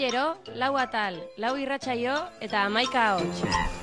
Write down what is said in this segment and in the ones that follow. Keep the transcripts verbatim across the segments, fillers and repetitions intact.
gero, lau atal, lau irratsaio eta hamaika ahots.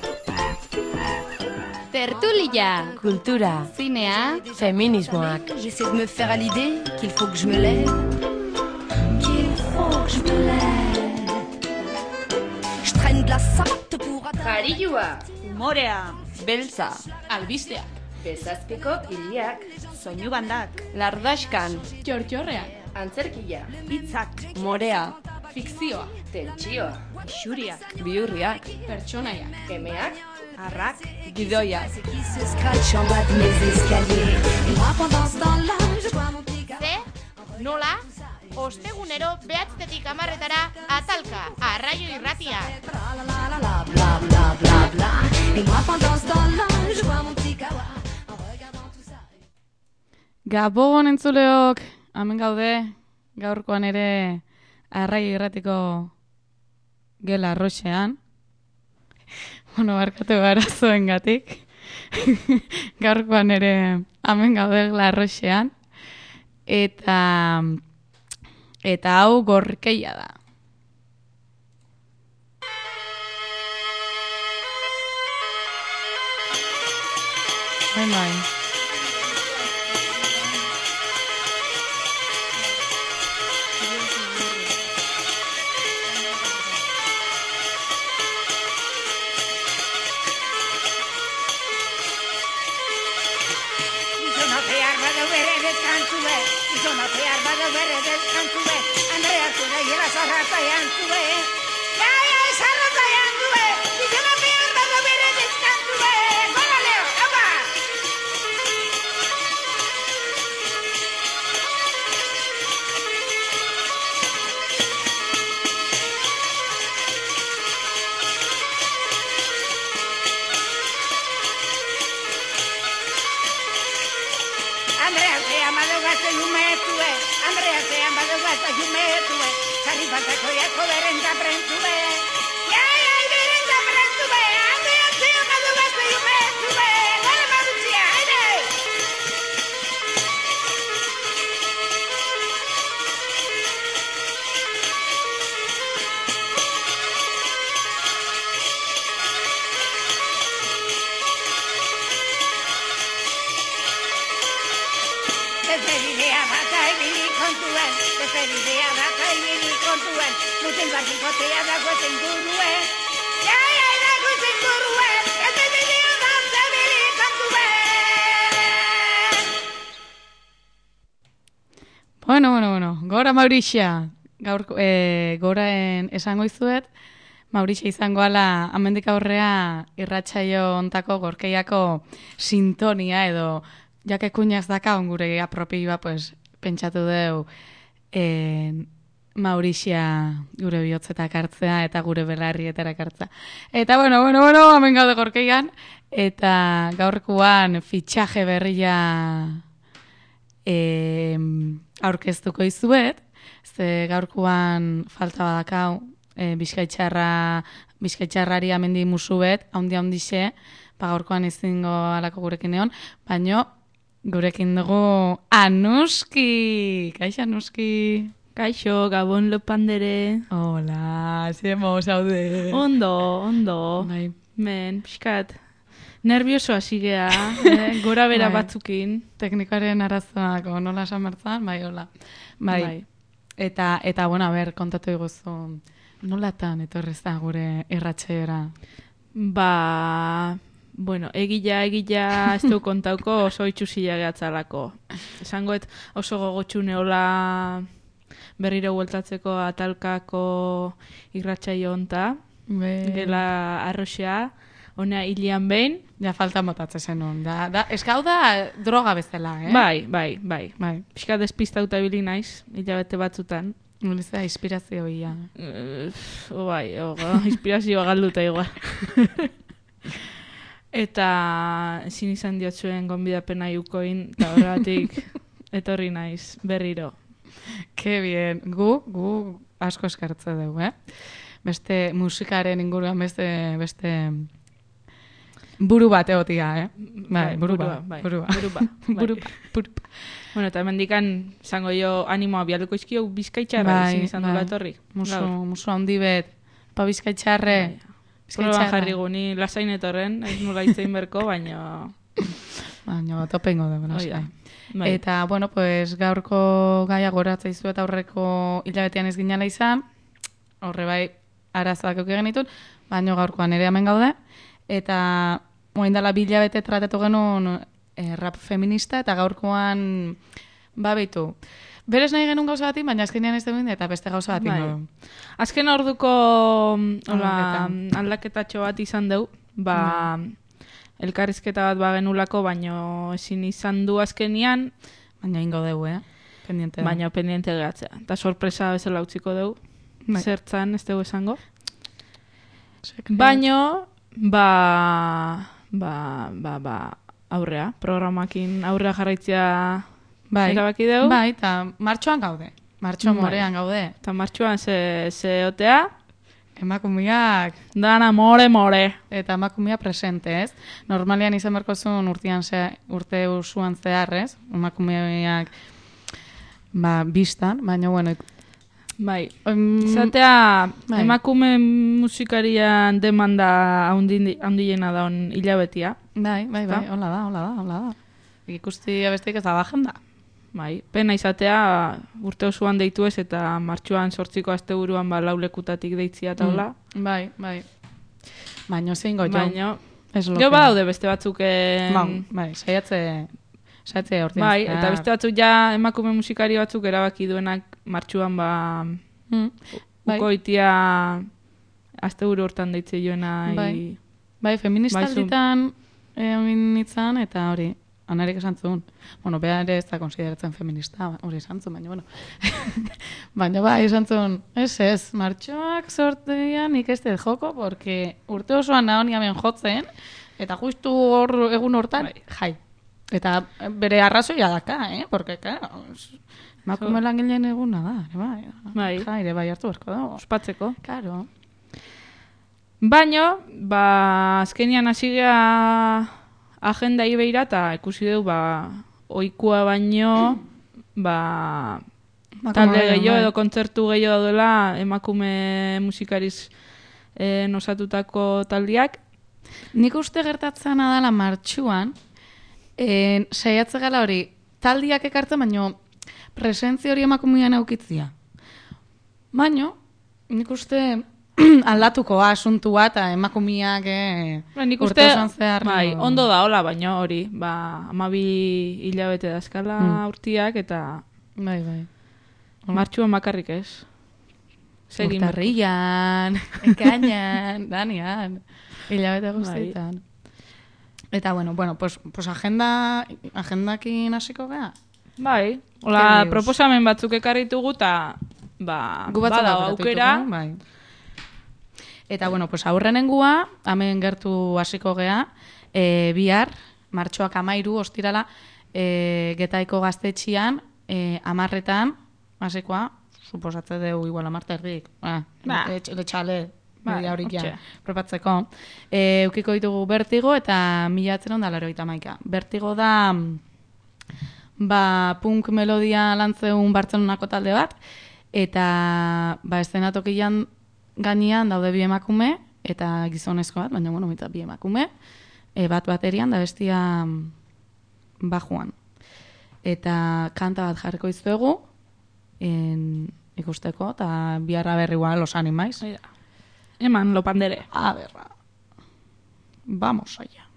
Tertulia, kultura, zinea, feminismoak. J'essaie de me faire à l'idée qu'il faut que je me lève, qu'il faut que je me lève. Je traîne de la sorte pour atteindre. Jarioa, Humorea, beltza, albisteak, bezazpiko hiliak, soinu bandak, lardaskan, txortxorrean, antzerkia, hitzak, morea, fikzioa, tentsioa, xuriak, bihurriak, pertsonaiak, emeak, arrak, gidoia. Qui se scratche en bas de mes escaliers. Et moi pendant ce temps-là, je bois mon petit café. Ze, nola, ostegunero behatztetik hamarretara atalka, arraio irratia. La la la la bla bla bla bla. Et moi pendant ce temps-là, je bois mon petit kawa. En regardant tout ça. Gabon entzuleok, hemen gaude, gaurkoan ere arraio irratiko gela arroxean. Bueno, barkatu arazoengatik. Gaurkoan ere hemen gaude gela arroxean. Eta, eta hau gorkeia da. Bai, bai. Andrea se llama de guasta y umetue. Andrea se llama de guasta y umetue. Sari faltako ya koberenta prentue. Ya ya berenta prentue. Andrea se llama de guasta y umetue. Hola Marucia, ide. Despediré a bata y vivir con tu en. Despediré a bata y vivir con tu en. No tengo aquí cotea de agua sin gurue. Ya, ya, de agua sin gurue. Despediré a bata y vivir con tu en. Bueno, bueno, bueno. Gora Mauricia. Gaur, eh, goraen esango izuet. Mauricia izango ala amendik aurrea irratsaio ontako gorkeiako sintonia edo jake kuñaz daka ongure apropioa, pues, pentsatu deu eh, Mauricia gure bihotzetak hartzea eta gure belarrietara hartzea. Eta, bueno, bueno, bueno, hemen gaude gorkeian, eta gaurkoan fitxaje berria eh, aurkeztuko izuet, ze gaurkoan falta badakau eh, bizkaitxarra, bizkaitxarrari amendi musuet, haundi haundixe, pa gaurkoan izingo alako gurekin egon, baino gurekin dugu Anuski. Kaixo, Anuski. kaixo, gabon lopandere. Hola, zemo zaude. Ondo, ondo. Bai. Men, pixkat, nervioso hasi gea, eh? Gora bera Bai. batzukin. Teknikaren arazoak nola esan bertzan, bai, hola. Bai. Bai. Eta, eta, bueno, a ber, kontatu iguzu, nolatan etorrez da gure irratxeora? Ba, bueno, egila, egila, ez du kontauko oso itxusila gehatzalako. Esangoet oso gogotxu neola berriro bueltatzeko atalkako irratsaio honta, Be... gela arroxea, honea hilian behin. Ja, falta motatze zenun. Da, da, eskau da droga bezala, eh? Bai, bai, bai. Bai. Pixka despistauta ibili naiz, hilabete batzutan. Nolizea, inspirazio ia. Uh, o bai, o, inspirazioa galduta igual. Eta ezin izan diotzuen gonbidapena iukoin, eta horregatik etorri naiz berriro. Ke bien. Gu, gu asko eskartze dugu, eh? Beste musikaren inguruan beste, beste Buru bat egotia, eh? Bai, Bai, buru burua, bat. bai. Burua. Burupa, bai. Burupa, burupa. Bueno, eta hemendikan zango jo animoa bialduko izkio bizkaitxarra, Bai, ezin izan dula bai. etorri. Musu, Gaur. musu handi bet. Pa bizkaitxarre. Proba jarri guni lasain etorren, ez nula itzein berko, baina... Baina, topengo da, Hoi da. lasai. Bai. Eta, bueno, pues, gaurko gaia goratza izu eta aurreko hilabetean ez ginala izan, horre bai, arazoak euki genitun, baina gaurkoan ere hemen gaude, eta moin dela bi hilabete tratatu genuen eh, rap feminista, eta gaurkoan, babitu. Berez nahi genuen gauza batin, baina azkenean ez duen, eta beste gauza batin Bai. gaude. Azken orduko hola, Aldaketa. aldaketatxo bat izan deu, ba, elkarrizketa bat bagenulako, baino ezin izan du azkenian, Baina ingo dugu, eh? Pendiente dugu. baina pendiente gehatzea. Eta sorpresa bezala utziko dugu, Bai. zertzan ez dugu esango. Sekretu. Baino, ba, ba, ba, ba, aurrea, programakin aurrea jarraitzea bai, erabaki dugu. bai, eta martxoan gaude. Martxoan Bai. morean gaude. Eta martxuan ze, ze otea, Emakumeak dana more, more. eta emakumea presente, ez? Normalean izan berko zuen urtean ze, urte usuan zehar, ez? Emakumeak ba, biztan, baina, bueno, ik- Bai, em, izatea bai. emakume musikarian demanda haundi- handiena da on hilabetia. bai, bai, bai, Ezta? hola da, hola da, hola da. Ikusti abesteik ez da bajenda. Bai, pena izatea urte osoan deitu ez eta martxuan sortziko asteburuan ba laulekutatik deitzia eta hola. Bai, bai. Baina zein goio. Baina, Ez jo badaude beste batzuk Ba, bai, saiatze, saiatze hortian. bai, eta beste batzuk ja emakume musikari batzuk erabaki duenak martxuan ba Mm. Bai. ukoitia asteburu hortan deitze joena Bai. Bai, feministalditan egin nintzen, eta hori, anarik esan zuen. Bueno, beha ere ez da konsideratzen feminista, hori esan zuen, baina, bueno. baina bai, esan zuen, ez ez, martxoak sortean nik ez dut joko, porque urte osoan naho niamen jotzen, eta justu hor egun hortan, Bai. jai. Eta bere arrazoia daka, eh? Porque, claro, emakume langileen eguna da, ere bai. Bai. Jai, ere bai hartu berko dago. ospatzeko. Claro. Baino, ba, azkenian hasi gea agenda ibeira eta ikusi dugu, ba, oikua baino, ba, talde Emakume gehiago bai. edo kontzertu gehiago daudela emakume musikariz eh, osatutako taldiak. Nik uste gertatzen dela martxuan, en, saiatze gala hori, taldiak ekartzen, baino presentzia hori emakumean eukitzia. Baino, nik uste aldatuko asuntua eta emakumeak eh, Ba, nik urte uste, osoan zehar, bai, no. ondo da hola, baino hori, ba, amabi hilabete dazkala Mm. urtiak eta Bai, bai. martxuan bakarrik ez. Segin berko. Urtarrian, ekainan, danian, hilabete Bai. guztietan. Eta, bueno, bueno, pues, pues agenda, agendakin hasiko gea? Bai, hola, Ke proposamen batzuk ekarritugu eta ba, Gu batzuk badago aukeratu aukera. ditugu, bai. Eta, bueno, pues aurrenengua, hemen gertu hasiko gea, e, bihar, martxoak amairu, ostirala, e, Getaiko gaztetxian, e, amarretan, hasikoa, suposatze dugu igual amarte erdik, ah, Ba. etx- etxale, Bai, media horik ja, hortxe. prepatzeko. E, eukiko ditugu Bertigo eta mila atzeren da larogeita hamaika. Bertigo da, mm, ba, punk melodia lantzeun Bartzelonako talde bat, eta ba, eszenatokian gainean daude bi emakume, eta gizonezko bat, baina bueno, mita bi emakume, e, bat baterian da bestia mm, bajuan. Eta kanta bat jarriko izuegu, en, ikusteko, eta biharra berri igual los animais. Hori da. Eman, lopandere. A ver, vamos allá.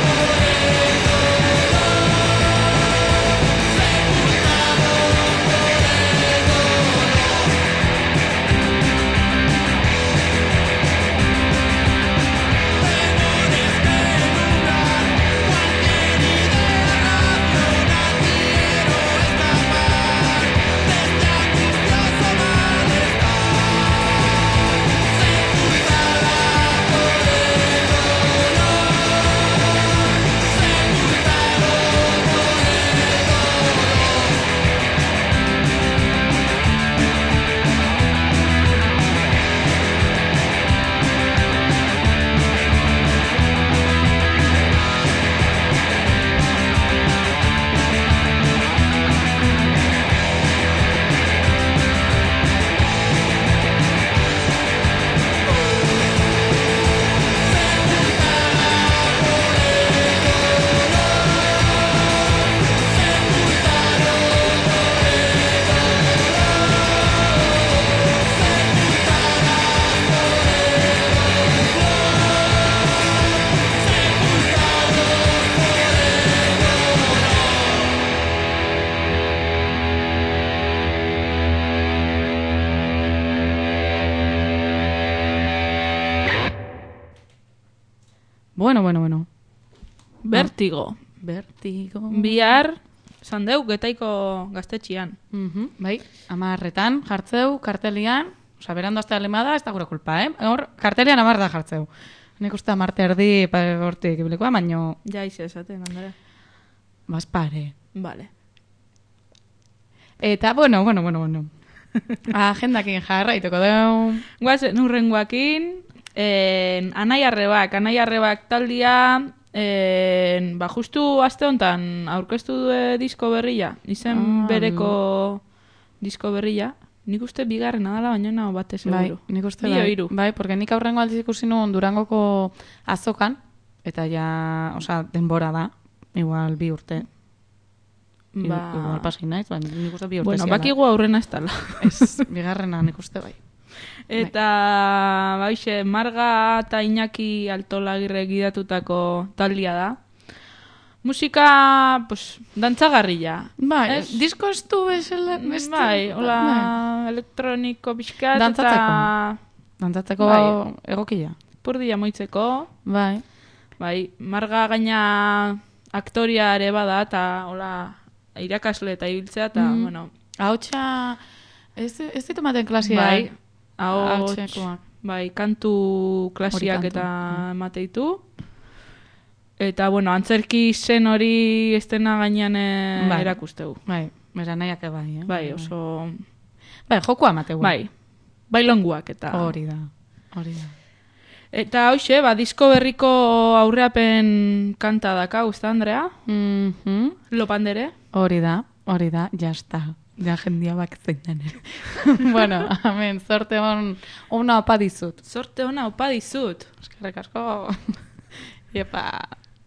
Sepultado Bueno, bueno, bueno. Vertigo. Vertigo. Bihar, zandeu, getaiko gaztetxian. Mhm, bai, amarretan jartzeu, kartelian, oza, berando hasta alemada, ez da gure kulpa, eh? Hor, kartelian amar da jartzeu. Nik uste amarte erdi, pa, hortik, ibilikoa, baino, Ja, ize esaten, Andrea. bas pare. Vale. Eta, bueno, bueno, bueno, bueno. Agendakin jarraituko deu. Guazen urrengoakin, en, anai arrebak, anai arrebak taldia, en, ba, justu aste honetan aurkeztu du disko berria, izen Ah, bereko disko berria. Nik uste bigarrena dela, baina nago bate Bai, seguru. nik uste Bi o bai. hiru. Bai, porque nik aurrengo aldiz ikusi nuen Durangoko azokan, eta ja, osea, denbora da, igual bi urte. Ba... Ba... Igual pasi naiz, baina nik uste bi urte Bueno, ziala. bakigu aurrena ez dela. Ez, bigarrena nik uste bai. Eta, baixe, Marga eta Iñaki Altolagirre gidatutako taldia da. Musika, pues, dantzagarria. Bai, Ez? disko estu bezala... estu- Bai, hola, elektroniko pixkat eta Dantzatzeko. Dantzatzeko Bai. egokia. purdia moitzeko. Bai. Bai, Marga gaina aktoria ere bada eta hola, irakasle eta ibiltzea eta, Mm. bueno, Ahotsa, ez, ez ditu maten klasia. bai, ahots, Ahotsekoak. bai, kantu klasiak Hori kantu, eta emateitu. Eta, bueno, antzerki zen hori estena gainean eh, Bai. erakusteu. Bai, bera nahiak bai, eh? Bai, oso... Bai, jokoa amateu. Bai, bailonguak eta... Hori da, hori da. Eta hoxe, ba, disko berriko aurreapen kanta daka, usta, Andrea? Mhm. Lopandere? Hori da, hori da, jazta. Ja jendia bak zein den. Bueno, amen, zorte hon, ona opa dizut. Sorte ona opa dizut. Eskerrik asko. Iepa.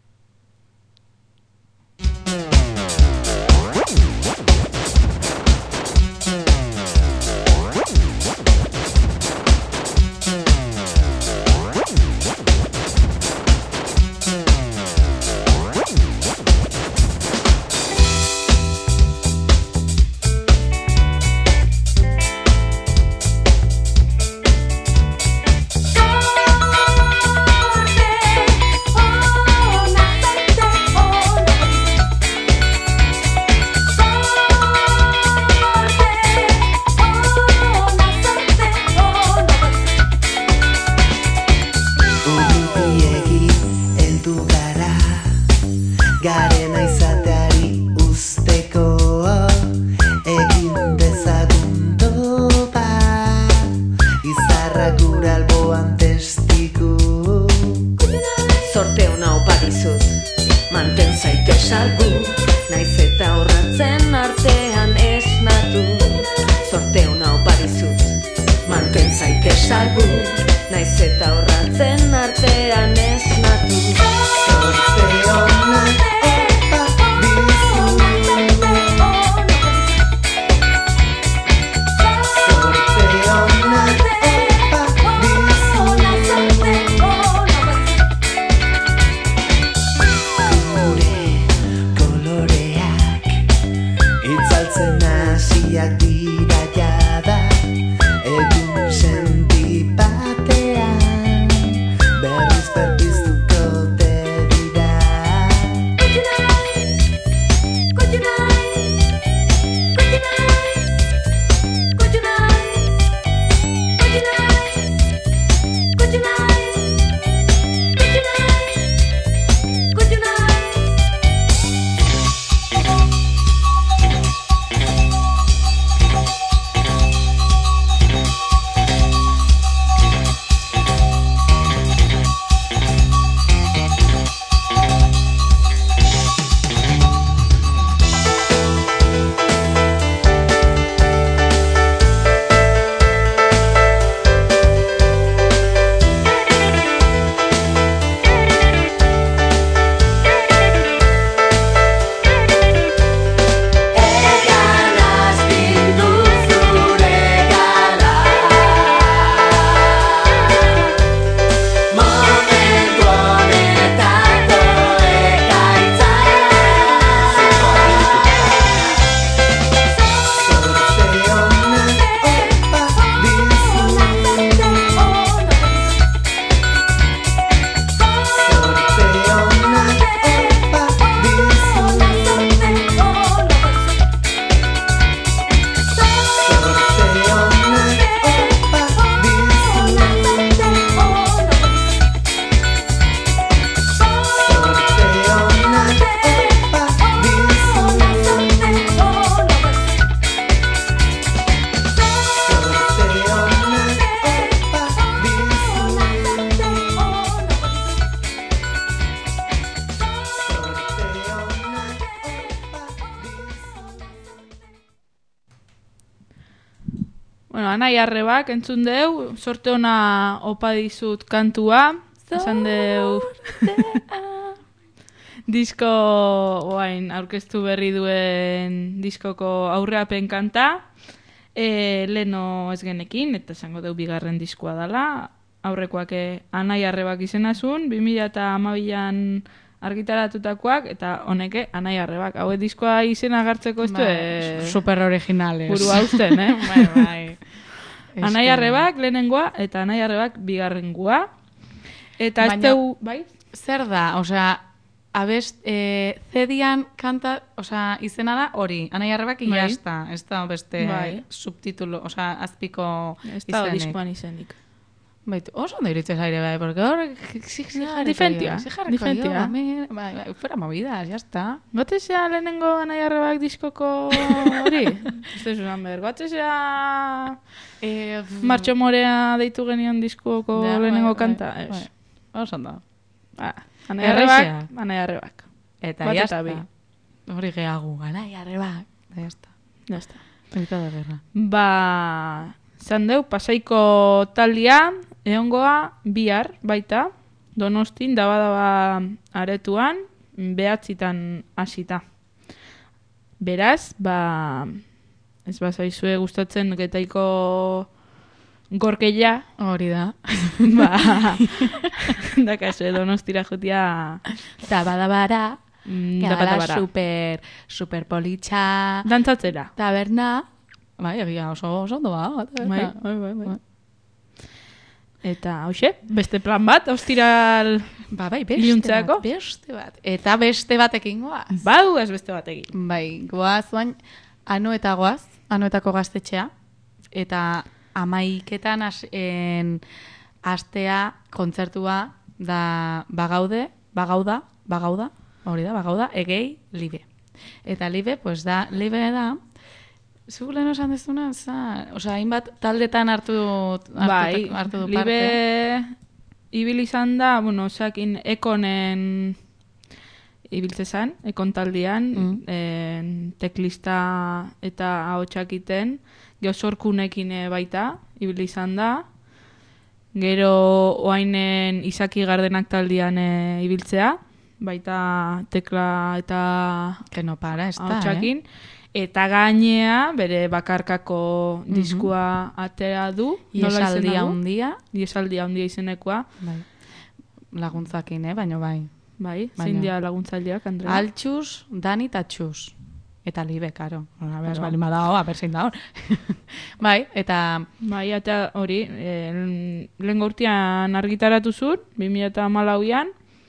Urrutiegi heldu gara, garena izateari usteko, egin dezagun topa, izarra gura alboan testigu. Zorte ona opa dizut, manten zaite salbu, naiz eta horratzen artean esnatu. Zorte ona opa dizut, manten zaite salbu, naiz eta horratzen artean esnatu. Zorte ona opa dizut, zorte ona opa dizut. Gure koloreak itzaltzen hasiak dira jada, egun sendi batean berriz Anai Arrebak entzun deu, sorte ona opa dizut kantua, esan deu disko oain aurkeztu berri duen diskoko aurreapen kanta, e, leno ez genekin, eta esango deu bigarren diskoa dela, aurrekoak e, Anai Arrebak izenazun, bi mila hamabian argitaratutakoak, eta honeke Anai Arrebak. Hau diskoa izena gartzeko ez du, e, super originales. burua usten, eh? bai, bai. Anai Arrebak lehenengoa, eta Anai Arrebak bigarrengoa. Eta ez Baina- teu, bai? Zer da, osea, abest, eh, zedian kanta, osea, izena da hori, Anai Arrebak Bai. iasta, ez da beste Bai. subtitulo, osea, azpiko Ez da izenik. diskoan izenik. Baitu, oso ondo iruditzen zaire, bai, porque hor... diferentia, diferentia. Bai, bai, fuera movidas, ya está. Gotzea lehenengo Anai Arrebak diskoko hori? Ez da zuan behar, gotzea Eh, Martxo Morea deitu genion diskoko Ja, lehenengo bai, kanta, bai, ez. bai. Oso ondo. Ba, Anai Errexea. Arrebak, Anai Arrebak. Eta Bat ya eta está. bi. Hori gehagu, Anai Arrebak. Ya está. Ya está. Grito de guerra. Ba, zan deu, Pasaiko taldia, egongoa bihar, baita, Donostin, daba-daba aretuan, behatzitan hasita. Beraz, ba, ez bazaizue gustatzen getaiko gorkeia, Hori da. ba, dakazue Donostira jotia Eta badabara, mm, que dapata dala bara. super, super politxa, Dantzatzera. taberna. Bai, egia oso, oso ondo ba. Bai, taberna. bai, bai, bai. Bai. Eta, hoxe, beste plan bat, ostiral Ba, bai, beste Iluntzeako? bat, beste bat. Eta beste batekin goaz. badu ez beste bat egin. Bai, goaz bain, Anoeta goaz, Anoetako gaztetxea, eta amaiketan as, en, astea kontzertua da bagaude, bagauda, bagauda, hori da, bagauda, egei, libe. Eta libe, pues da, libe da, zu lehen esan dezuna, za, osea, hainbat taldetan hartu, hartu, Bai, hartu du parte. libe ibil izan da, bueno, osakin ekonen ibiltze zan, ekon taldean, Mm. en, teklista eta ahotsak-iten, geosorkunekin eh, baita, ibil izan da, gero oainen Izaki Gardenak taldean eh, ibiltzea, baita tekla eta Que no para, ez da, ahotsakin, eta gainea bere bakarkako diskua atera du, eh? nola izena Iesaldia du? handia, Iesaldia handia izenekoa, bai. Laguntzakin, eh? Baina bai. bai, Baina- zein dia laguntzaileak, Andrea? Altxus, Dani eta Txus. Eta libe, karo. Hora, behaz, Claro. bali badago, aperzein da hor. Bai, eta Bai, eta hori, eh, lehen urtean argitaratu zuen, bi mila hamalauan,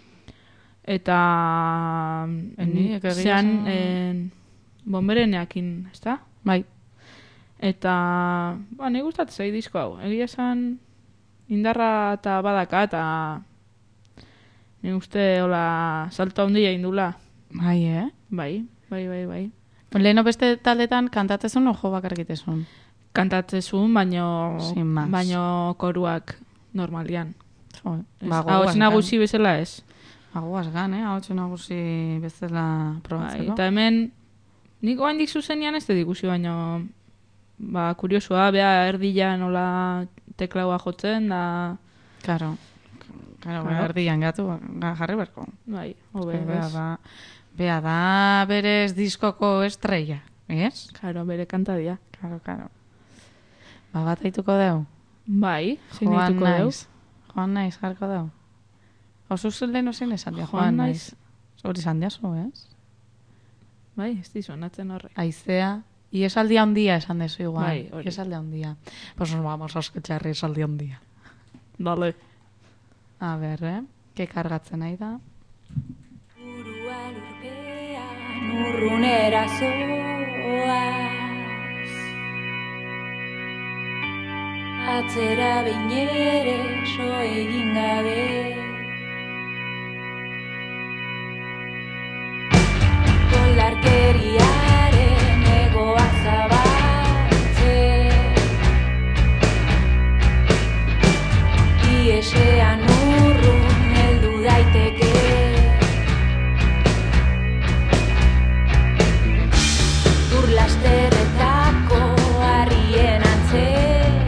eta Eni, egia zean esan- eh, bombereneakin, ezta? bai, Eta, ba, ni gustatzen zait disko hau. Egia esan indarra eta badaka, eta ni uste, hola, salto handia indula. bai, eh? Bai, bai, bai, bai. Leheno beste taldetan kantatzezun ojo bakarkitezun. Kantatzezun, baino, Sin más. baino koruak normalian. Jo, Ez, ba, Ahots gogoaz nagusi bezala ez. gan. Ba, gogoaz gan, eh? Ahotsu nagusi bezala Bai, probatzeko. eta hemen, nik oaindik zuzenian ez dut ikusi, baino, ba, kuriosua, bea erdila nola teklaua jotzen, da, Karo. Karo, Claro. erdian gatu, ga- jarri berko. bai, hobe, Bea ez? da, bea da berez diskoko estrella, ez? Karo, bere kantadia. Karo, karo. Ba, bat aituko deu. Bai, zein Joan dituko deu? naiz. Joan naiz, jarko deu. Oso zelen ozen esan dia, Joan joan naiz. naiz. Hori esan dia zu, ez? Bai, ez dizu, natzen horrek. Aizea, iesaldi handia esan dezu igual. Bai, hori. Iesaldi handia. Pues nos vamos a escuchar iesaldi handia. Dale. A ber, eh? Ke kargatzen nahi da. Burua lurpean urrunera zoaz Atzera behin ere so egin gabe Koldarkeriaren egoa zabaltzen Iesean urrun heldu daiteke Urlasterretako harrien antzen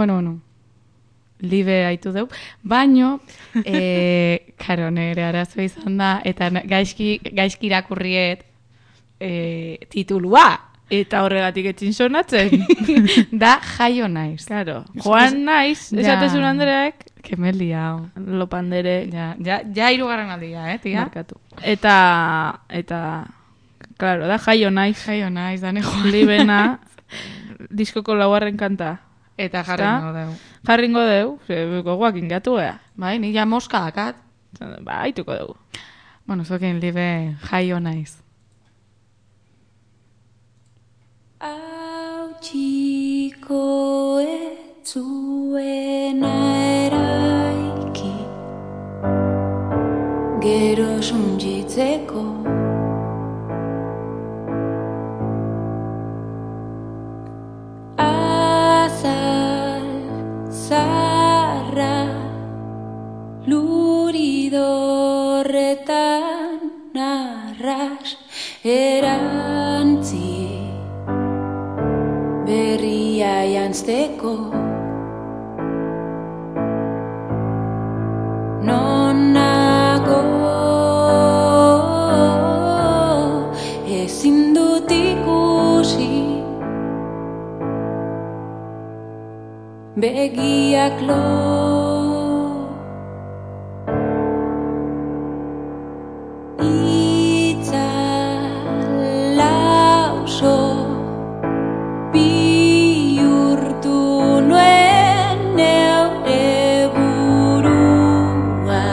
bueno, bueno. Libe haitu deu, baino, e, karo, nire arazo izan da, eta gaizki, gaizki irakurriet e, titulua. Eta horregatik etxin sonatzen. Da jaio naiz. Claro, Joan naiz, esatezun Andreak, kemelia, hau. Lopandere, Ja, ja, ja irugarren aldia, eh, tia? markatu. Eta, eta, claro, da jaio naiz, Jaio naiz, dane joan. libena, diskoko laugarren kanta. Eta jarrengo deu. Jarringo deu, ze gogoak ingatu ea. Bai, ni ja moska dakat. Ba, haituko dugu. Bueno, zokin libe jaio naiz. Hau txiko etzuena eraiki, gero suntsitzeko. Azal zarra luridorretan arras erantzi berria jantzteko. Non nago ezin dut ikusi, begiak lo itzalauso bihurtu nuen neure burua,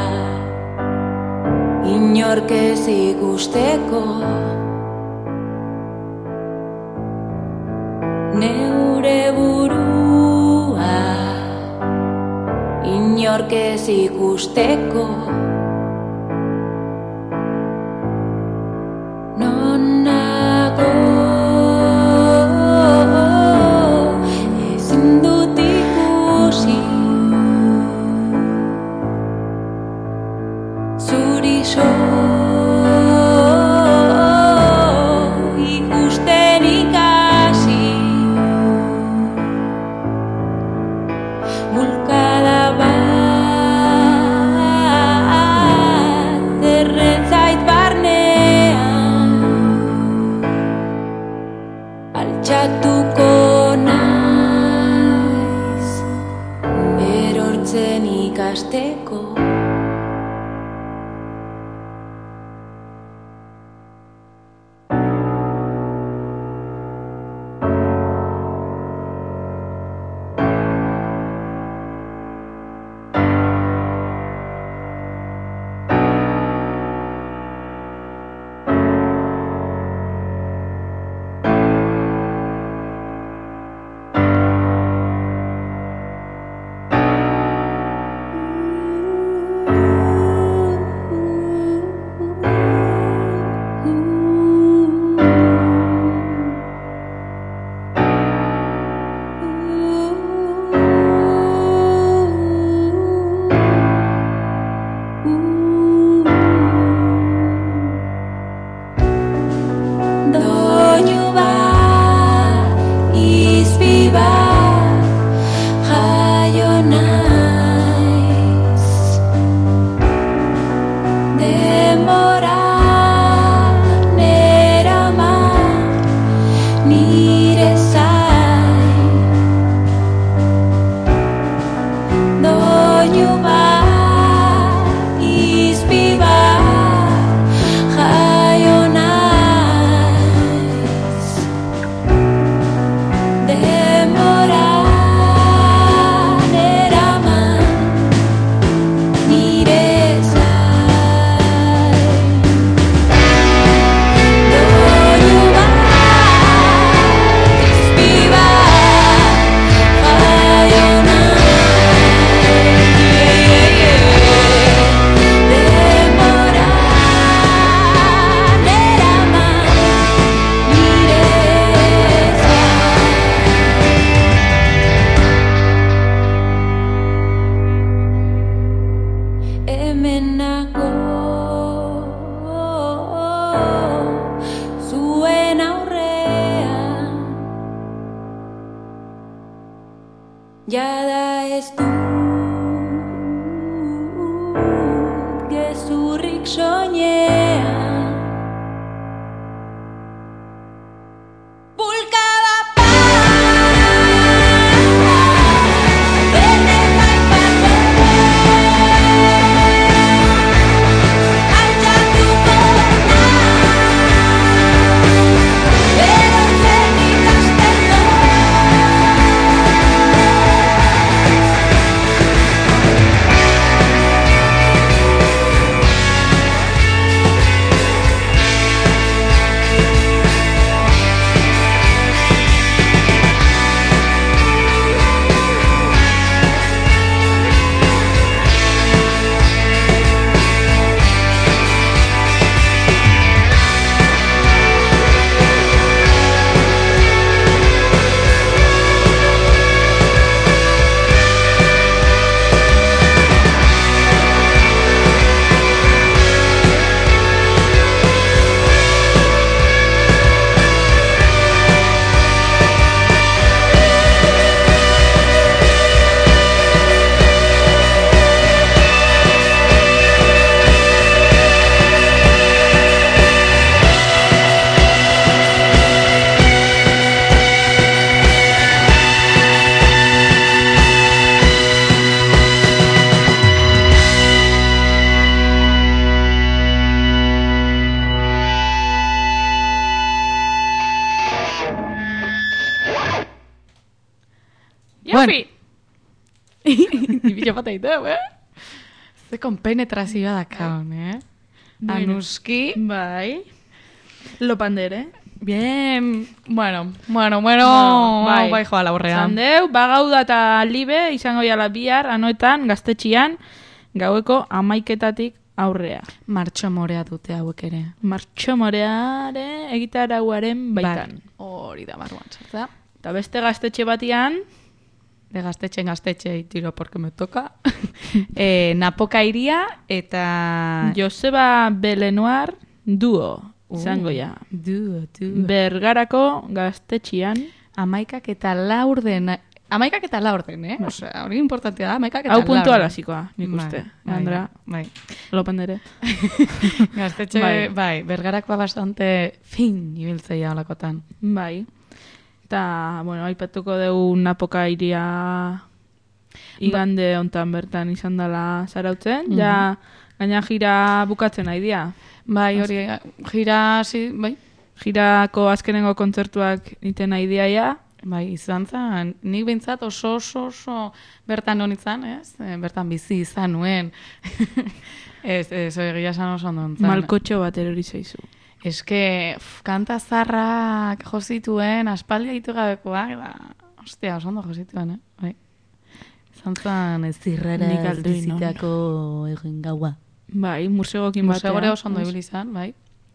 inork ez ikusteko. Neure burua inork ez ikusteko. Non nago ezin dut ikusi, zuri so ikusten ikasi. Bulkada bat erretzait barnean, altxatuko naiz erortzen ikasteko. Doinu bat, izpi bat, jaio naiz. Denbora neraman nire zain. Doinu bat, izpi bat, jaio naiz. Denbora neraman nire zain. Doinu bat, izpi bat, jaio hemen nago zuen aurrean, jada ez du gezurrik soinean. Bulkada Jofi! Ibila bat eitu, eh? Ze konpenetrazioa dakaun, eh? Anuski. Bai. Lopandere. Bien. Bueno, bueno, bueno. No, bai. Bai joa laburrean. Zandeu, bagauda eta libe, izango jala bihar, anoetan, gaztetxian, gaueko amaiketatik aurrea. Martxo morea dute hauek ere. Martxo moreare egitarauaren baitan. Hori da barruan, zerta? Eta beste gaztetxe batian, De gaztetxe en gaztetxe y tiro porque me toca. eh, Napoka iria eta... Joseba Belenoir duo, izango ja. Duo, duo. Bergarako gaztetxian. Amaikak eta laurden... Amaikak eta laurden, eh? Osea, hori importantea da, amaikak eta Hau laurden. puntua lasikoa, nik Bai, uste. bai, Andra, bai. lopendere. Gaztetxe, Bai. bai, bergarakoa bastante fin ibiltzeia olakotan. Bai. Eta, bueno, aipatuko dugu Napoka iria igande hontan bertan izan dela zarautzen. Mhm. Ja, gaina jira bukatzen nahi dia. Bai, hori, gira, zi, bai, Jirako azkenengo kontzertuak iten nahi dia, ja. bai, izan zen, nik behintzat oso oso oso bertan hon izan, ez? E, bertan bizi izan nuen. ez, ez, egia esan oso ondo ontzan. Malkotxo bat erori zaizu. Eske, uf, kanta zarrak josituen, aspaldia ditu gabekoak, da, ostia, oso ondo josituen, eh? Bai. Izan zen ez zirrara Nik alduin, no? bizitako egin gaua. Bai, musegokin batean. Musegore oso ondo ibili izan, bai.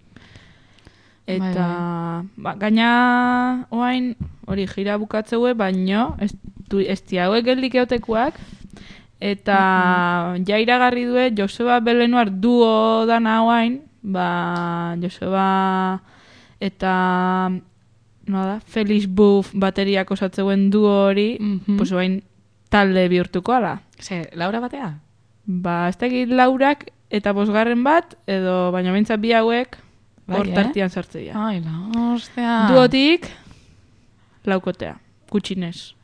Eta, ba, gaina, oain, hori jira bukatzeue, baino, ez, du, ez diauek geldik eotekuak, eta ja iragarri due, Joseba Belenoir duo dana oain, ba, Joseba eta, no da, Felix Buff bateriak osatzeuen duo hori, Mhm. pues oain talde bihurtuko ala. Ze, Laura batea? Ba, ez dakit Laurak eta bosgarren bat, edo, baina bintzat bi hauek, Bai, hor eh? tartian sartzea. Ai, la, ostia. Duotik, laukotea, gutxinez.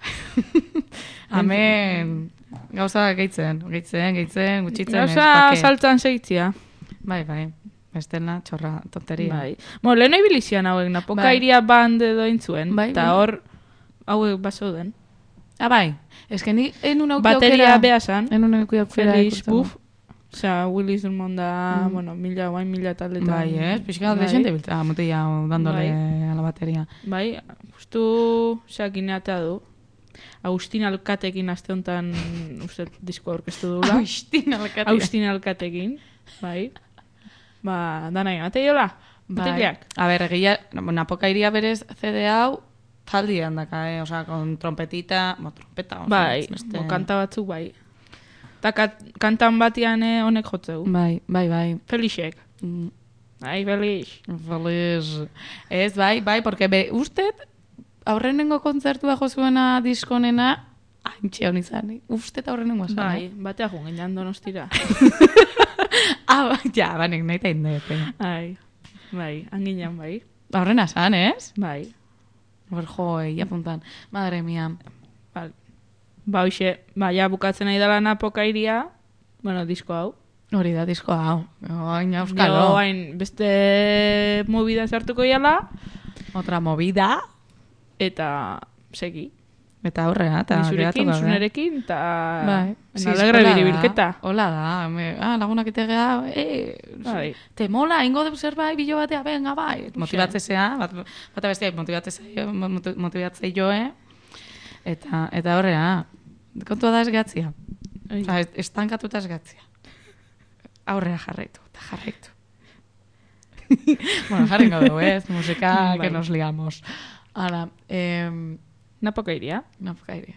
Hemen, gauza gehitzen, gehitzen, gehitzen, gutxitzen, Gauza espake. saltzan zeitzia. Bai, bai, bestela, txorra, tonteria. Bai. Bueno, lehen ibilizian hauek, Napoka Bai. iria band edo intzuen. Bai, Eta bai. hor, hauek basoden. Ah, bai, eske ni enun auki Bateria aukera- behasan, enun auki aukera Felix ikusten. Buff. Osea, Willis Drummond da, Mm. bueno, mila, guain mila taldetan. Bai, eh, pixka Bai. de gente biltza, mutilla dándole Bai. a la batería. Bai, justu, osea, gineatea du. Agustin Alkatekin aste honetan, uste, disko aurkeztu dula. Agustin Alkatea. Agustin Alkatekin, bai. Ba, dana egin, jola, mutilak. A ber, egia, Napoka iria berez C D hau taldian daka, eh? Osa, con trompetita, bo, trompeta, oso, Bai, beste- bo, kanta batzuk bai. Eta kat, kantan batian eh, honek jotzeu. Bai, bai, bai. Felixek. Mm, Ai, Felix. Feliz. Ez, bai, bai, porque be, usted, aurrenengo kontzertua jo zuena diskonena, haintxe hon izan. Uste eta horren nengoa zan, Bai, eh? batea jungen jan Donostira. Ah, ja, banek nahi ta indet, eh? Ai, bai, anginan bai. Horrena zan, ez? Bai, Hor, jo, ia puntan. Madre mia. bal. Ba, hoxe, ba, ja bukatzen nahi dela napoka iria, bueno, disko hau. Hori da, disko hau. Oin, Gero, auskalo. hain, beste movida sartuko jala, Otra movida. eta segi. Eta aurrea, eta Nizurekin, geratu gabe. zunerekin, eta Bai. en alegre hola da, biribilketa. Hola da, me, ah, lagunak itegea, eh, Bai. te mola, ingo deu zerbait, bilo batea, venga, bai. Motibatzezea, bat, bata bestia, motibatzezea, motibatzei joe, eta, eta horrea, kontua da esgatzia. Ai. Osa, est- estankatuta esgatzia. Aurrea jarraitu, eta jarraitu. Bueno, jarrengo dugu, ez, musika, Bai. que nos liamos. Hala, eh, Napoka iria. napoka iria.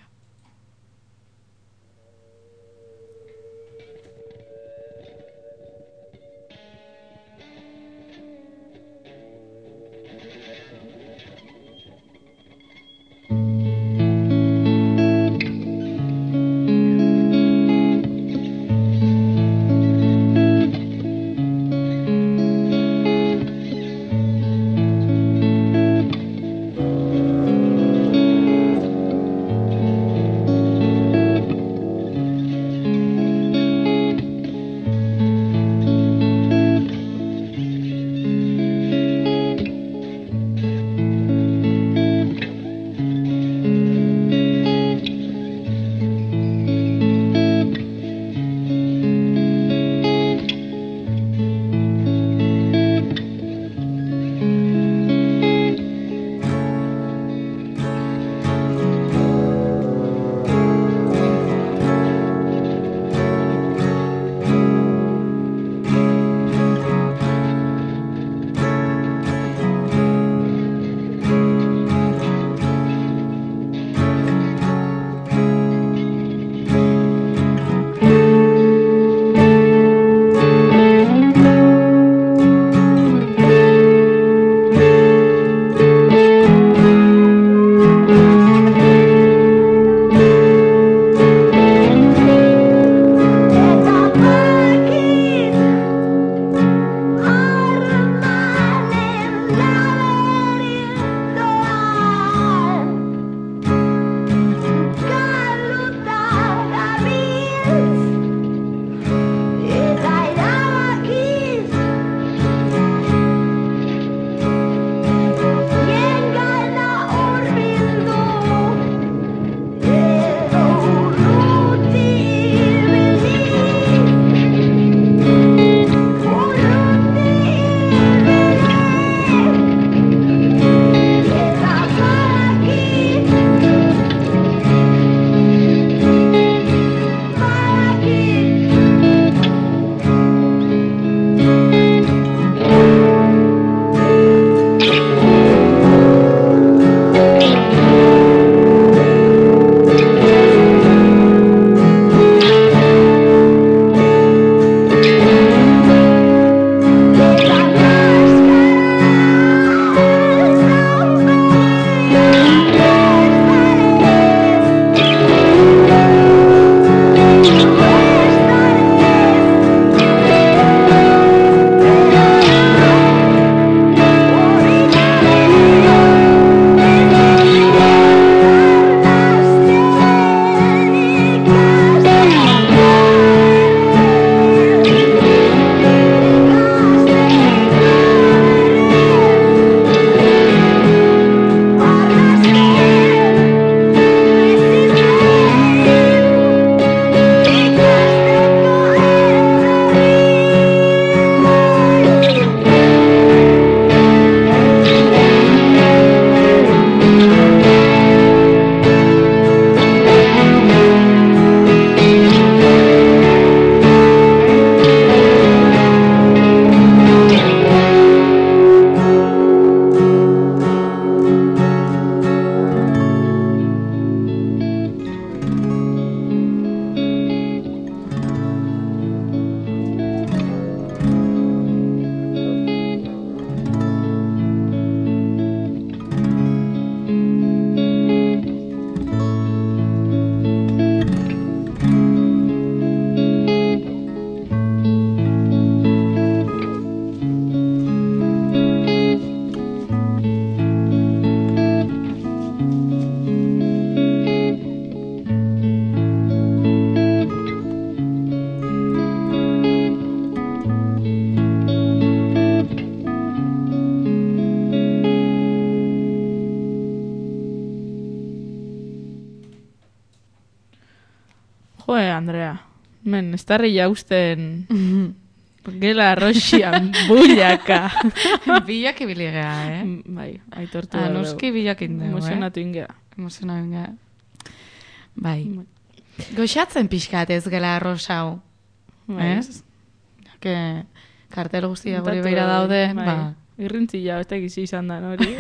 Joe, Andrea. Men, ez darri jausten gela arroxian bullaka. Bilak ibiligea, eh? Bai, aitortu Ah, da. noski bilak indegu, eh? Emozionatu ingea. Emozionatu ingea. Bai. Goxatzen pixkat ez gela arrosau. Bai. Ez? Que kartel guztia guri Kontatu, beira daude, bai. ba. Irrintzila, ez da gizi izan da, hori.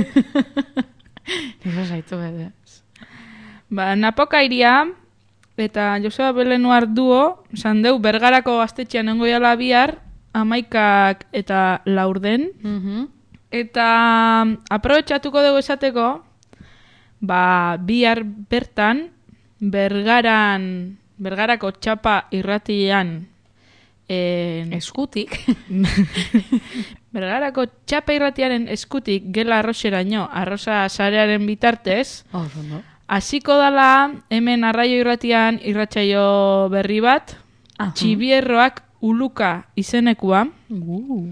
Nire zaitu bede. Ba, Napoka iria, eta Joseba Belenuar duo, esan deu, Bergarako gaztetxean nengo jala bihar, amaikak eta laurden, Mhm. eta aprobetxatuko dugu esateko, ba, bihar bertan, Bergaran, Bergarako txapa irratian, en, Eskutik. Bergarako txapa irratiaren eskutik gela arroseraino, arrosa sarearen bitartez, Oh, no. hasiko dala hemen arraio irratian irratsaio berri bat, Aha. Txibierroak uluka izenekua, Uh.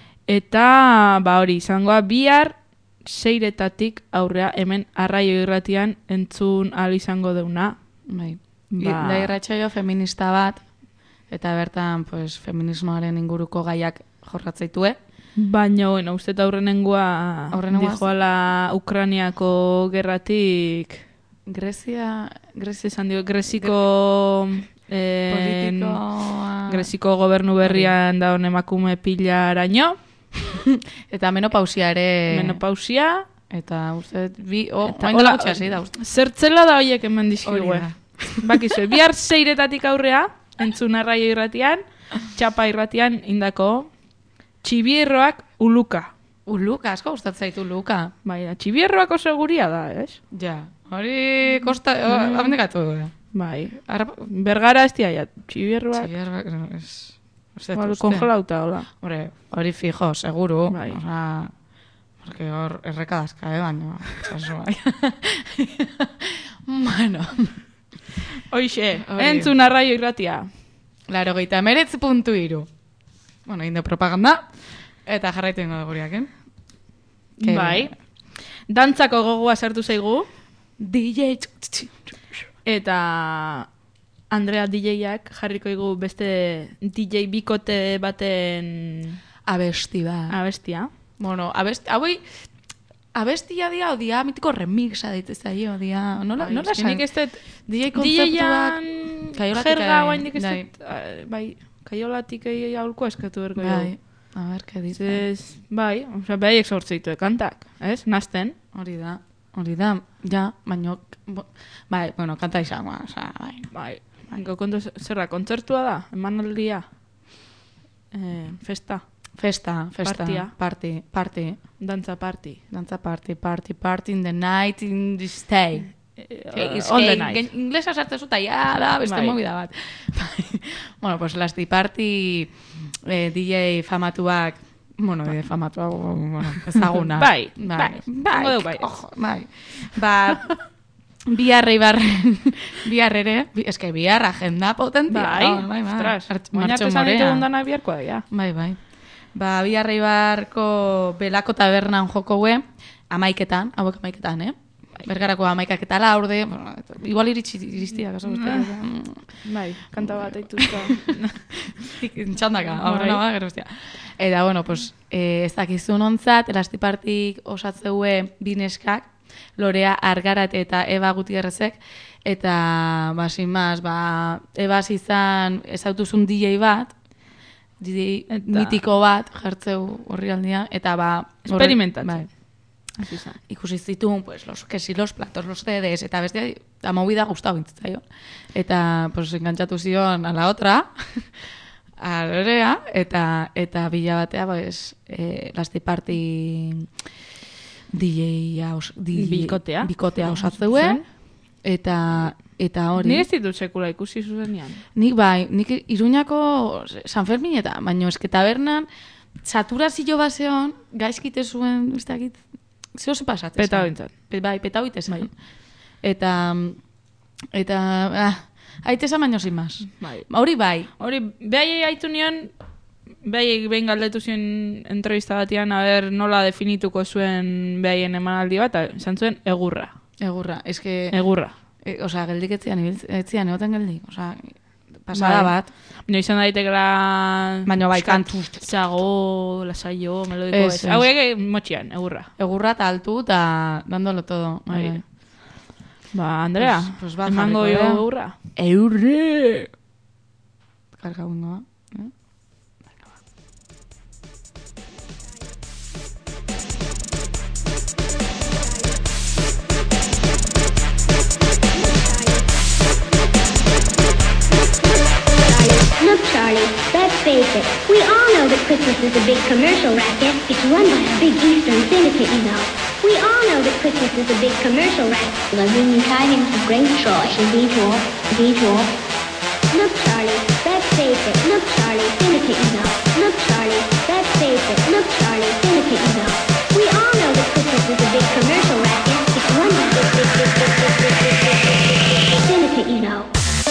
eta ba hori, izangoa bihar seiretatik aurrea hemen arraio irratian entzun ahal izango deuna. Bai. Ba. Da irratsaio feminista bat, eta bertan, pues, feminismoaren inguruko gaiak jorratzaitue. Baina, bueno, uste eta aurrenengoa Aurrenengoa- dijoala Ukraniako gerratik, Grezia, Grezia esan dio, Greziko... en, politikoa... Greziko gobernu berrian daun emakume pila araño, Eta menopausia ere... menopausia, Eta uste, bi... Oh, eta eta hola, hola, hasi da, uste. zertzela da hoiek hemen Hori dizkigue. da. Bakizue, bihar seiretatik aurrea, entzun arraio irratian, txapa irratian indako, txibierroak uluka. Uluka, asko gustatzen zaitu Luka. Bai, txibierroak oso guria da, ez? Ja. Hori kosta... Mm. Abendekatu du. Bai, Arra... Bergara ez dia, txibierroak, Txillarrak, no, ez... Ez dut igual uste. kongelauta, hola. Hore, hori fijo, seguru. Bai. Osa, porque hor errekadazka, eh, baina... Txasu, bai. Bueno. Hoixe, Hori. entzun arraio irratia. Laro geita emeretzi puntu iru. Bueno, inde propaganda. Eta jarraitu ingo guriak, eh? Que- Bai. Dantzako gogoa sartu zaigu. D J... Eta Andrea D J-ak jarriko igu beste D J bikote baten Abesti bat. abestia. Bueno, abesti... Hauei... Abestia dia, o dia mitiko remixa daitez zaio, dia... Nola, Bai, nola eske esan? nik ez dut D J D J-an kontzeptuak... Kaiolatik jerga ere, guain dik ez bai. dut, eh, bai, kaiolatik egi aholko eskatu berko Bai. A ver, que dice. Ez, bai, osea, behaiek sortzeitu kantak, ez? Nasten. Hori da, hori da, ja, baino... bo- Bai, bueno, kanta izangoa, oza, bai. Bai, Go kontu zerra, kontzertua da, emanaldia, eh, festa, Festa, festa. Partia. Party, party. dantza party. Dantza party, party, party in the night, in the stay. Eh, Ez all que the night. gen- inglesa sartzen zuta, ja, da, beste Bai. movida bat. Bai. Bueno, pues las di party eh, D J famatuak, bueno, D J famatuak, bueno, ezaguna. Bai, bai, bai, esango dugu bai. ojo, bai. Ba, biharre ibarren, bihar ere, bi, eske bihar agenda potentia. Bai, oh, bai, bai. ostras, Artx- baina Martxo arte zan Morea. ditugun dana biharkoa da, ja. Bai, bai. Ba, biharre ibarko belako tabernan joko gue, amaiketan, hauek amaiketan, eh? Bergarako amaikak eta laurde, bueno, igual iritsi iristia, kaso beste. Bai, kanta bat aituzka. Txandaka, Bai. aurrena ba, gero bestia. Eta, bueno, pues, eh, ez dakizun ontzat, elastipartik osatzeue bineskak, Lorea Argarat eta Eba Gutierrezek, eta, ba, sin más, ba, Eba izan ezautuzun D J bat, D J Eta- mitiko bat, jartzeu horri aldia, eta, ba... horre- Experimentatzen. Bai, Así izan. ikusi zituen, pues, los, que si los platos, los C Ds, eta beste, la movida gustau bintzaio. Eta, pues, engantzatu zion a la otra, a Lorea, eta, eta bila batea, pues, eh, lasti party D J-a, os, D J, Bikotea. bikotea osatzeue, Zen. eta, eta hori. Ni ez ditut sekula ikusi zuzenean. Nik bai, nik Iruñako San Ferminetan, baina eske tabernan saturazio baseon gaizkite zuen, ez dakit, zeo ze pasatzen. Petau bintzat. Pe, bai, petau itezan. Eta, eta, ah, aitezan baino sin más. Bai. Hori bai, Hori, behaiei haitu nion, behaiek behin galdetu zuen entrevista batian, a ber, nola definituko zuen behaien emanaldi bat, eta esan zuen egurra. egurra, eske, Egurra. e, osea, geldik etzian, ibiltz- etzian egoten geldik, osea, Pasada Bai. bat. No izan daitekela... Baina bai, kantu. Txago, lasaio, melodiko Ez, ez. ez. Hauek eh, motxian, egurra. Egurra eta altu eta dándolo todo. Bai, Bai. bai. Ba, Andrea, Pues- pues bat emango jarriko, jo eh? egurra. Eurre! Karga undoa. Eh? Look, Charlie, let's face it. We all know that Christmas is a big commercial racket. It's run by a big Eastern syndicate, you know. We all know that Christmas is a big commercial racket. Loving timing is a great choice. Visual, visual. Look, Charlie, let's face it. Look, Charlie, syndicate, you know. Look, Charlie, let's face it. Look, Charlie, syndicate, you know. We all know that Christmas is a big commercial racket. It's run by a big, big, big, big, big, big, big, big syndicate, you know.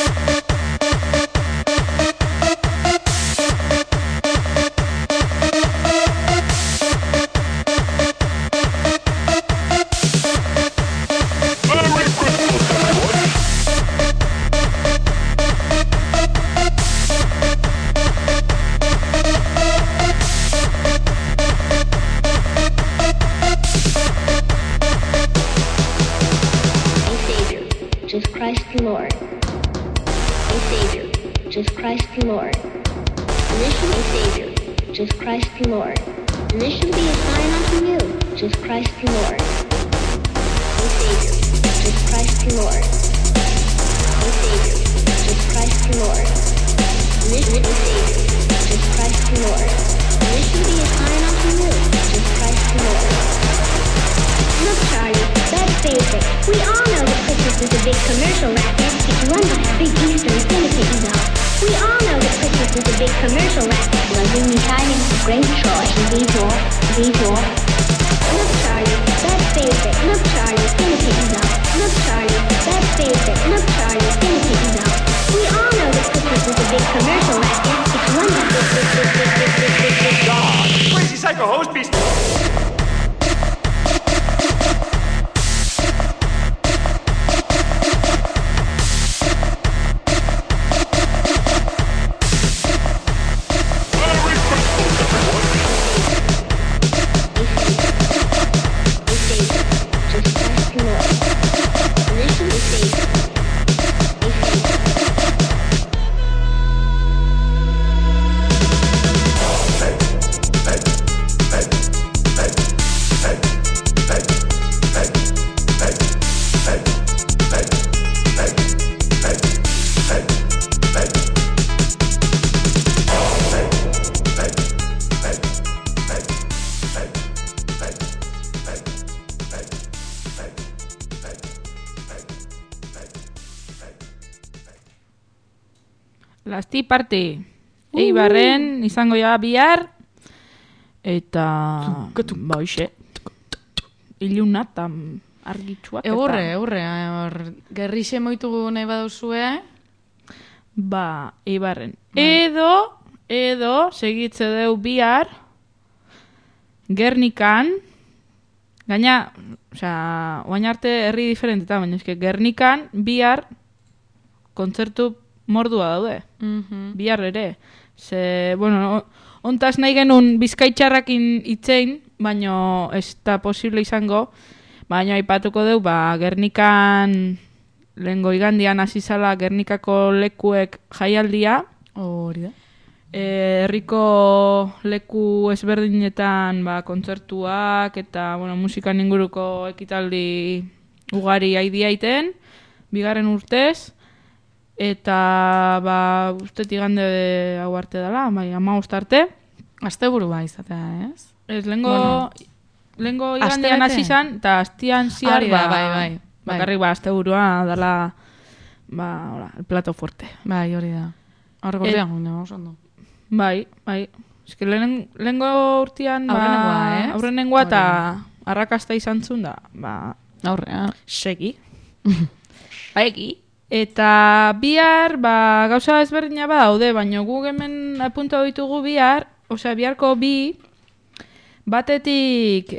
Jesus Christ the Lord. A Savior, Jesus Christ the Lord. Mission a Savior, Jesus Christ the Lord. Mission be a sign unto you, Jesus Christ the Lord. A Savior, Jesus Christ the Lord. A Savior, Jesus Christ the Lord. Mission a Savior, Jesus Christ the Lord. Mission be a sign unto you, Jesus Christ the Lord. Look, Charlie, let's face it. We all know that Christmas is a big commercial racket. It's run by a big Eastern syndicate, you know. We all know that Christmas is a big commercial racket. Loving timing is a great choice. Visual, visual. Look, Charlie, let's face it. Look, Charlie, syndicate, you know. Look, Charlie, let's face it. Look, Charlie, syndicate, you know. We all know that Christmas is a big commercial racket. It's run by a big, big, big, big, big, big, big, big, big. Crazy Psycho Host Beast. Lasti Party. Eibarren izango ja bihar. Eta... Ba, hoxe. Iluna eta argitxuak. eta- Egurre, egurre. Hor, gerrixe moitu nahi baduzue. Ba, Eibarren. Edo, edo, segitze deu bihar, Gernikan, gaina, osea, oain arte herri diferentetan, baina eske Gernikan bihar kontzertu mordua daude. Mhm. Bihar ere. Ze, bueno, ontaz nahi genuen bizkaitxarrakin itzein, baino ez da posible izango, baina aipatuko deu, ba, Gernikan lehengo igandian hasi zala Gernikako lekuek jaialdia, Hori da. e, herriko leku ezberdinetan ba, kontzertuak eta bueno, musikan inguruko ekitaldi ugari haidia iten, bigarren urtez, eta ba, uste igande hau arte dela, bai, hamabost arte. Asteburua izatea, ez? Ez, lehengo, Bueno. lehengo igandian Astebete? hasi zan, eta astian ziar, Hori da, ba, bai, bai, bai. bakarrik ba, asteburua dela, ba, hola, el plato fuerte. Bai, hori da. Hor gordean, gune, oso ondo. Bai, bai. Eske lehen, lehengo urtean, ba, Aurrenengoa, ez? aurrenengoa eta Hori arrakasta izan zuen da, ba, Aurrea. segi. Baiki. Eta bihar, ba, gauza ezberdina ba daude, baina gu hemen apunta ditugu bihar, osea, biharko bi, batetik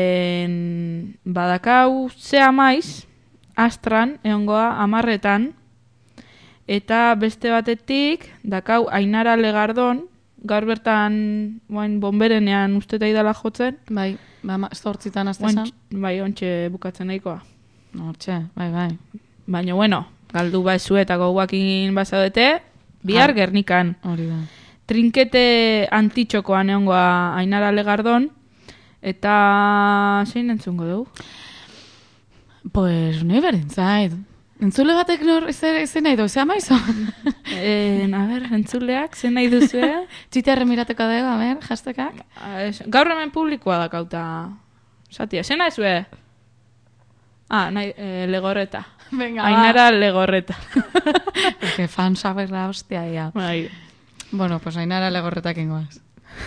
en, badakau zea maiz, astran, egongoa, amarretan, Eta beste batetik, dakau Ainara Legardon, gaur bertan oain bomberenean usteta idala jotzen. Bai, ba, zortzitan aztezan. Bai, ontxe bukatzen nahikoa. Hortxe, bai, bai. Baina, bueno, galdu baizu eta goguakin bazaudete, bihar Gernikan. Hori da. Trinkete antitxokoan egongoa Ainara Legardon, eta zein entzungo dugu? Pues, nahi berdin zait. Entzule batek nor, zen nahi du, zea maizo? eh, a ber, entzuleak, zen nahi duzu, eh? Txiterre mirateko dugu, a ber, hastekak. Gaur hemen publikoa dakauta. Satia, zen nahi zue? Ah, nahi, eh, Legorreta. Venga, Ainara Legorreta. Porque fan saberla, hostia, ya. Bai. Bueno, pues Ainara Legorretak ingoaz.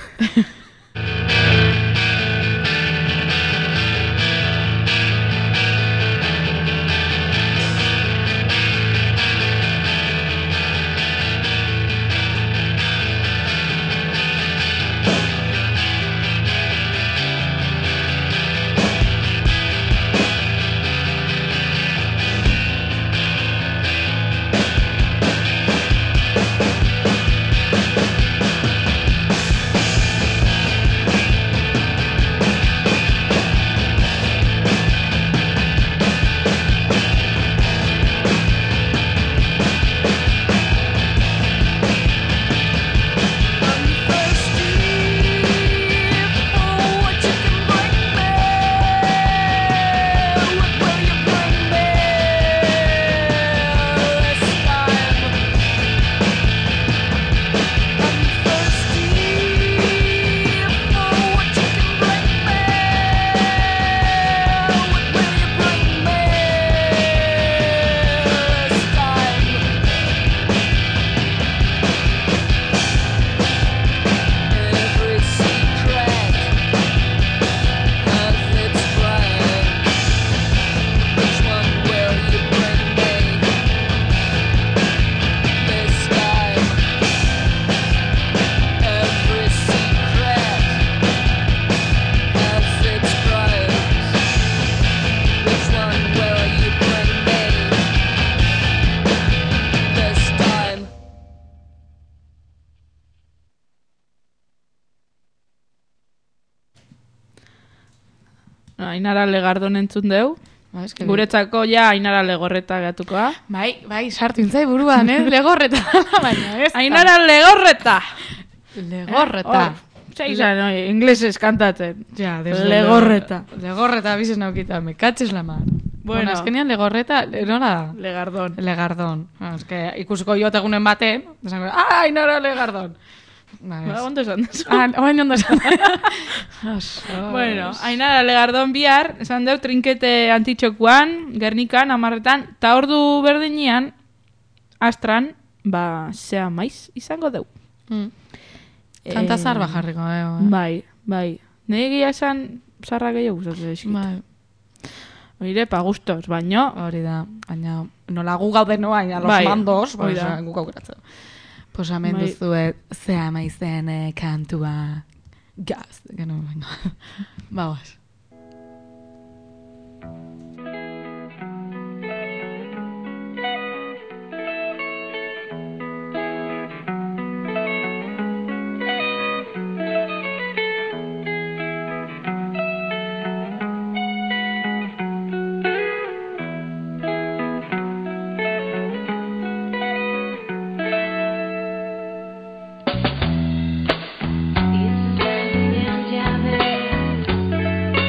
Ainara Legardon entzun deu. Ba, eske Guretzako ja Ainara Legorreta gatukoa. Bai, bai, sartu intzai buruan, eh? Legorreta. Baina, ez. Ainara Legorreta! Legorreta. Zeizan, oi, inglesez kantatzen. Ja, desde Legorreta. Legorreta bizen naukita, me catches la mar. Bueno, Bueno, azkenean Legorreta, nola da? Legardon. Legardon. Ah, eske ikusiko joat egunen baten, esango, ah, Ainara Legardon. Ba, Ba, ondo esan duzu. Ah, oain ondo esan. Bueno, Ainara Legardon bihar, esan deu trinkete antitxokuan, Gernikan, amarretan, ta ordu berdinean, astran, ba, zea maiz izango deu. Mm. Kanta zar bajarriko, eh? Bai, bai. Nei egia esan, zarra gehiago gustatzen eskit. Bai. Oire, pa gustos, baino. Hori da, baina nola gu gaude noain, a los Bai, mandos, hori pues, da. guk aukeratzen. Posamen Bai. duzuet, zea maizen eh, kantua gaz, geno, baina. Bagoaz. Llaves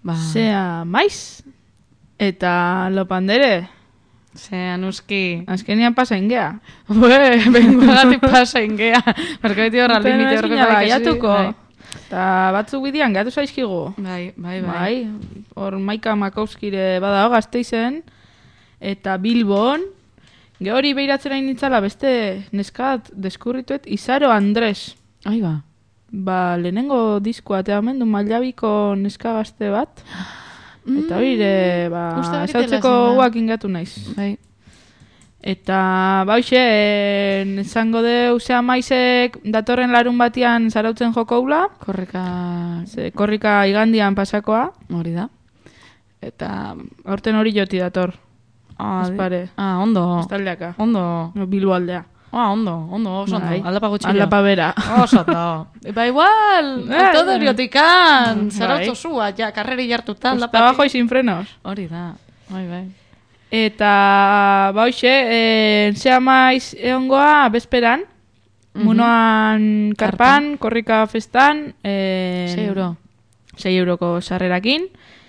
Ba, Zea maiz. Eta lopandere. zea nuski. Azkenian pasa ingea. Bue, bengoagatik pasa ingea. Marko beti horra limite horreko baiatuko. Eta batzuk bidean gatu zaizkigu. Bai, bai, bai. Bai, hor Maika Makowskire badago Gasteizen. Eta Bilbon. Ge hori behiratzera initzala beste neskat deskurrituet Izaro Andres. Ai ba. Ba, lehenengo diskoa eta hemen du Mailabiko neska gazte bat. Eta hori ere, ba, Uste hori esautzeko tela zen da. guak ingatu naiz. Bai. Eta, ba, hoxe, eh, esango deu, zea maizek datorren larun batian zarautzen joko hula. Korrika Ze, korrika igandian pasakoa. hori da. Eta... Aurten hori joti dator. Ah, Espare. Ah, ondo. Estaldeaka. Ondo. No, Bilbo aldea. Ah, ondo, ondo, oso ondo. Bai. Aldapa gutxi. Aldapa bera. Oso ondo. Ba, igual, Eh, alto doriotikan, bai. zarautzo zua, ja, karreri jartuta, Pues aldapa. trabajo y sin frenos. Hori da, bai, bai. Eta, ba hoxe, e, zea maiz egongoa bezperan, munoan karpan, korrika festan, e, Sei euro. sei euroko sarrerakin,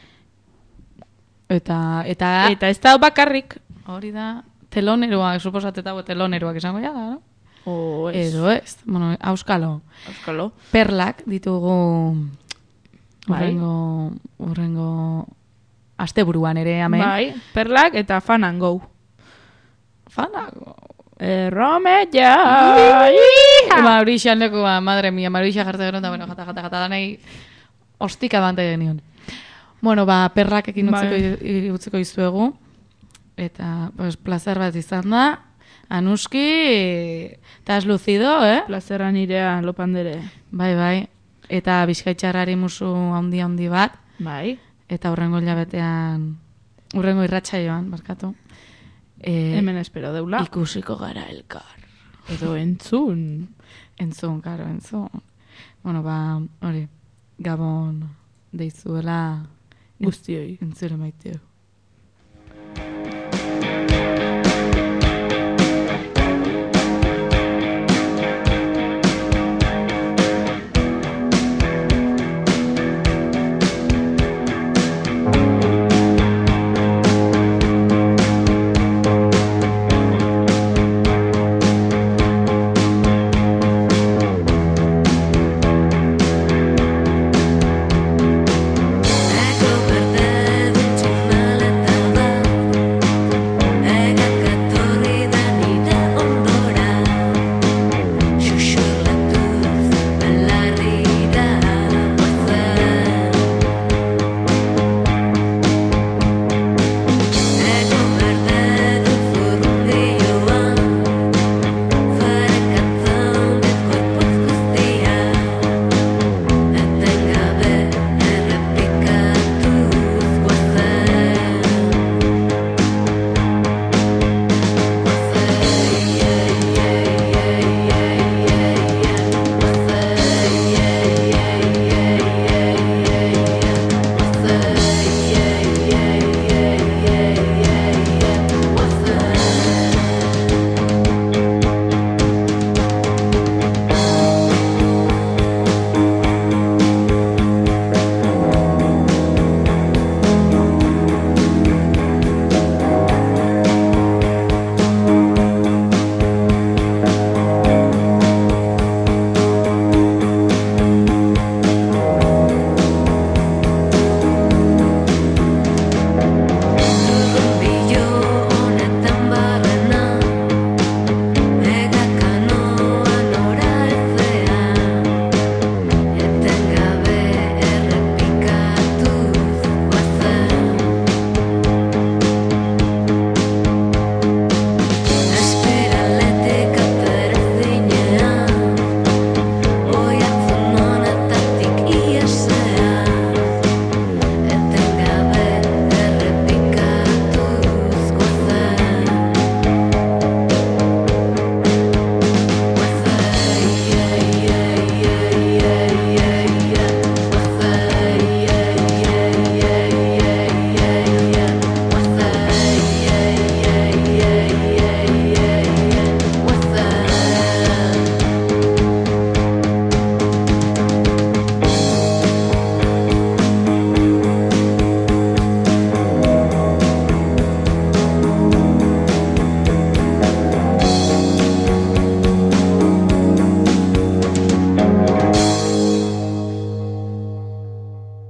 Eta, eta, eta ez da bakarrik. hori da, teloneroak, suposateta teloneroak izango ja da, no? O ez. Edo ez, bueno, auskalo. Euskalo. Perlak ditugu Bai. urrengo, urrengo asteburuan ere, hemen. Bai, perlak eta fanan go. Fanago. Errome ja. Maurixan lekua, madre mia, Maurixan jartzen gero, eta bueno, jata, jata, jata, danei ostika bante genion. Bueno, ba, perrak ekin utziko, Bai. utziko izuegu. Eta, pues, placer bat izan da. Anuski, eta has lucido, eh? Plazera nirea lopandere. Bai, bai. Eta bizkaitxarrari musu handi handi bat. Bai. Eta urrengo hilabetean, urrengo irratsaioan, barkatu. E, Hemen espero deula. Ikusiko gara elkar. Edo entzun. Entzun, karo, entzun. Bueno, ba, hori, Gabon deizuela Guztioi. entzure maiteu.